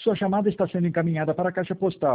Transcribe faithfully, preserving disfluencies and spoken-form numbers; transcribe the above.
Sua chamada está sendo encaminhada para a caixa postal